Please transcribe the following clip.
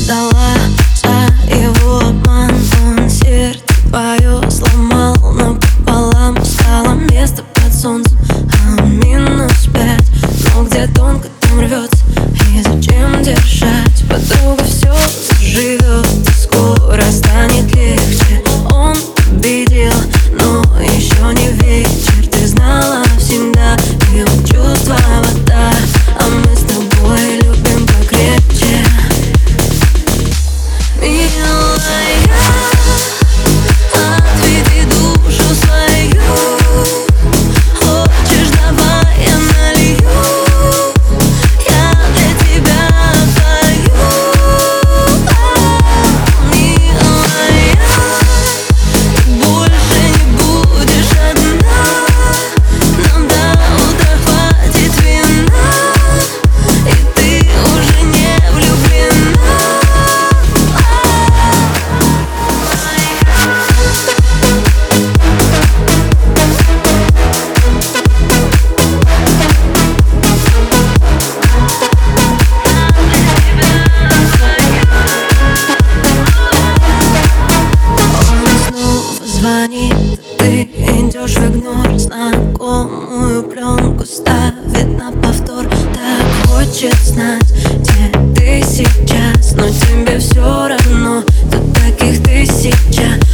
сдала за его обман. Он сердце твое сломал, но пополам стало место под солнцем. А -5, но где тонко там рвется. И зачем держать? Подруга, все заживет, и скоро станет легче. Он победил, но еще не вечер. Ты знала всегда, его чувства вода, а мы с тобой любим покрепче. Милая, отведи душу свою. Хочешь, давай я налью, я для тебя пою. Милая, больше не будешь одна. Нам до утра хватит вина, и ты уже не влюблена. Звонит, ты идешь в игнор. Знакомую пленку ставит на повтор. Так хочет знать, где ты сейчас, но тебе все равно. Тут таких тысяча.